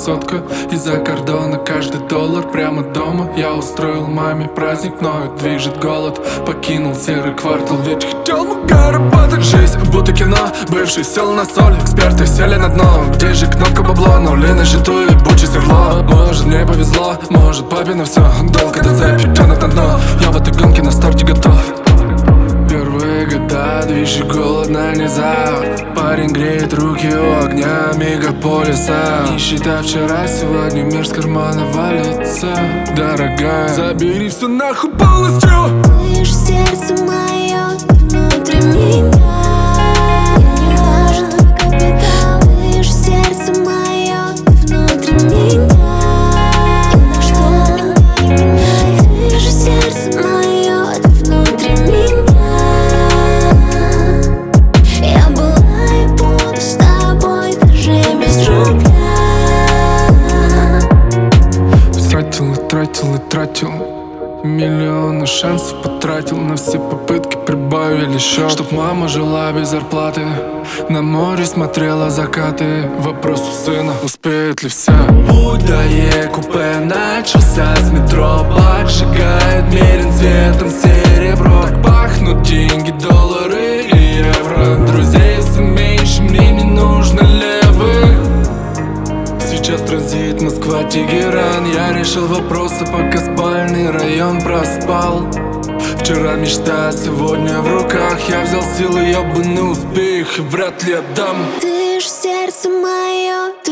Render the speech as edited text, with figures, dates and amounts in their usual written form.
сотка из-за кордона, каждый доллар прямо дома. Я устроил маме праздник, но движет голод. Покинул серый квартал, ведь хотел много работать. Жизнь будто кино, бывший сел на соль, эксперты сели на дно. Где же кнопка бабло, нули на счету и бучи стекло. Может мне повезло, может папе на все. Долг это цепь, тянут на дно. Я в этой гонке на старте готов. Первые года, движи голодно, не завтра. Парень греет руки у огня мегаполиса. Нищета вчера, сегодня мир с кармана валится. Дорогая, забери все нахуй полностью. Ты ж сердце мое, ты внутри меня. Я не важен твой капитал. Ты ж сердце мое, ты внутри меня. И на что меня не меняй. Ты ж сердце мое, ты внутри меня. Я была и буду с тобой даже без рубля. Тратил и тратил миллионы шансов потратил. На все попытки прибавили счет, чтоб мама жила без зарплаты, на море смотрела закаты. Вопрос у сына, успеет ли все. Путь до Е-купе начался с метро. Бак сжигает, мерен цветом серебро. Так пахнут деньги, доллары и евро. Друзей все меньше, мне не нужно левых. Сейчас транзит Москва-Тегеран. Я решил вопросы, пока спальный район проспал. Вчера мечта, сегодня в руках. Я взял силы, ёбаный успех и вряд ли отдам. Ты ж сердце мое, ты